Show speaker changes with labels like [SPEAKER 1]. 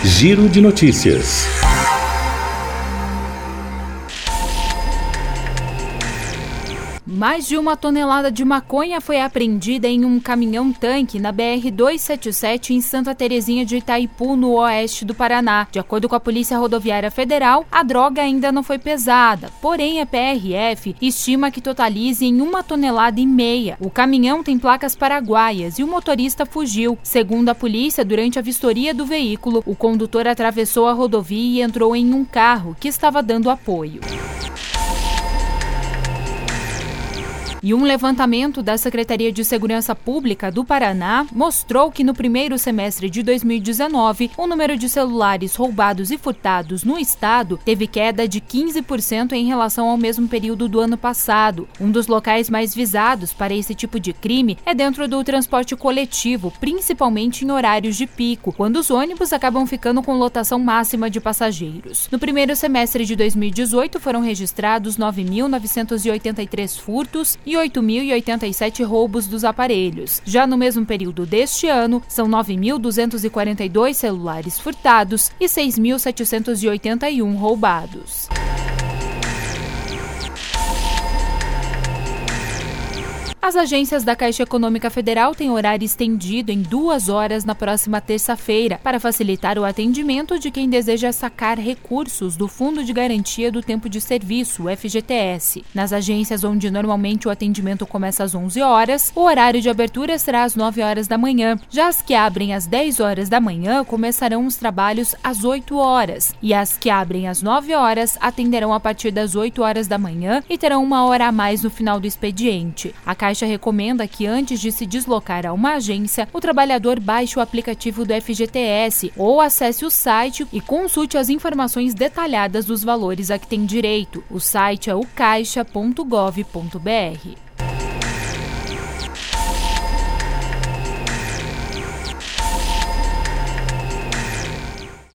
[SPEAKER 1] Giro de Notícias.
[SPEAKER 2] Mais de 1 tonelada de maconha foi apreendida em um caminhão-tanque na BR-277 em Santa Terezinha de Itaipu, no oeste do Paraná. De acordo com a Polícia Rodoviária Federal, a droga ainda não foi pesada, porém a PRF estima que totalize em 1,5 tonelada. O caminhão tem placas paraguaias e o motorista fugiu. Segundo a polícia, durante a vistoria do veículo, o condutor atravessou a rodovia e entrou em um carro que estava dando apoio. E um levantamento da Secretaria de Segurança Pública do Paraná mostrou que no primeiro semestre de 2019, o número de celulares roubados e furtados no estado teve queda de 15% em relação ao mesmo período do ano passado. Um dos locais mais visados para esse tipo de crime é dentro do transporte coletivo, principalmente em horários de pico, quando os ônibus acabam ficando com lotação máxima de passageiros. No primeiro semestre de 2018, foram registrados 9.983 furtos e 8.087 roubos dos aparelhos. Já no mesmo período deste ano, são 9.242 celulares furtados e 6.781 roubados. As agências da Caixa Econômica Federal têm horário estendido em 2 horas na próxima terça-feira, para facilitar o atendimento de quem deseja sacar recursos do Fundo de Garantia do Tempo de Serviço, o FGTS. Nas agências onde normalmente o atendimento começa às 11 horas, o horário de abertura será às 9 horas da manhã. Já as que abrem às 10 horas da manhã começarão os trabalhos às 8 horas, e as que abrem às 9 horas atenderão a partir das 8 horas da manhã e terão 1 hora a mais no final do expediente. A Caixa recomenda que, antes de se deslocar a uma agência, o trabalhador baixe o aplicativo do FGTS ou acesse o site e consulte as informações detalhadas dos valores a que tem direito. O site é o caixa.gov.br.